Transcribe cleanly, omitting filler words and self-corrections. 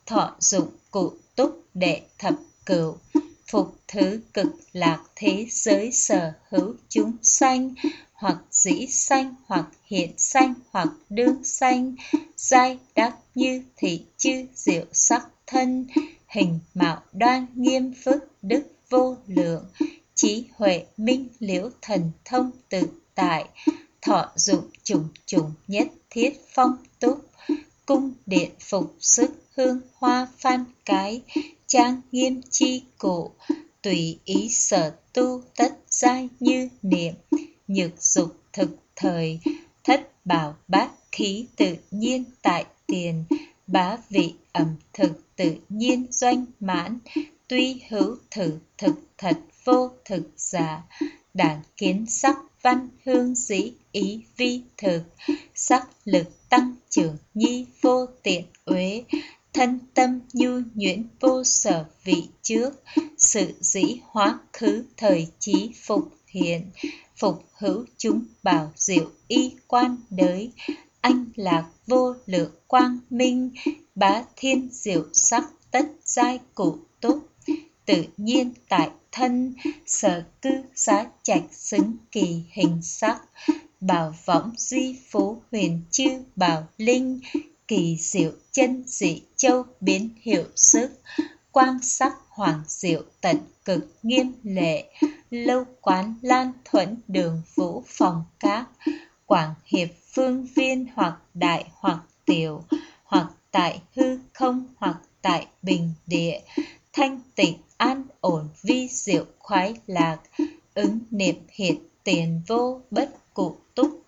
thọ dụng cụ túc đệ thập cửu, phục thứ cực lạc thế giới sở hữu chúng sanh, hoặc dĩ sanh, hoặc hiện sanh, hoặc đương sanh, giai đắc như thị chư diệu sắc thân, hình mạo đoan nghiêm phước đức vô lượng, trí huệ minh liễu thần thông tự tại, thọ dụng chủng chủng nhất thiết phong túc, cung điện phục sức hương hoa phan cái, trang nghiêm chi cụ, tùy ý sở tu tất giai như niệm, nhược dục thực thời, thất bảo bát khí tự nhiên tại tiền, bá vị ẩm thực tự nhiên doanh mãn, tuy hữu thử thực thật vô thực giả, đản kiến sắc văn hương dĩ ý vi thực, sắc lực tăng trưởng nhi vô tiện uế, thân tâm nhu nhuyễn vô sở vị trước, sự dĩ hóa khứ thời trí phục hiện, phục hữu chúng bảo diệu y quan đới, anh lạc vô lượng quang minh, bá thiên diệu sắc tất giai cụ túc, tự nhiên tại thân, sở cư xá trạch xứng kỳ hình sắc, bảo võng duy phú huyền chư bảo linh, kỳ diệu chân dị châu biến hiệu sức, quang sắc hoàng diệu tận cực nghiêm lệ, lâu quán lan thuẫn đường vũ phòng các, quảng hiệp phương viên hoặc đại hoặc tiểu, hoặc tại hư không hoặc tại bình địa, thanh tịnh an ổn vi diệu khoái lạc, ứng niệm hiện tiền vô bất cụ túc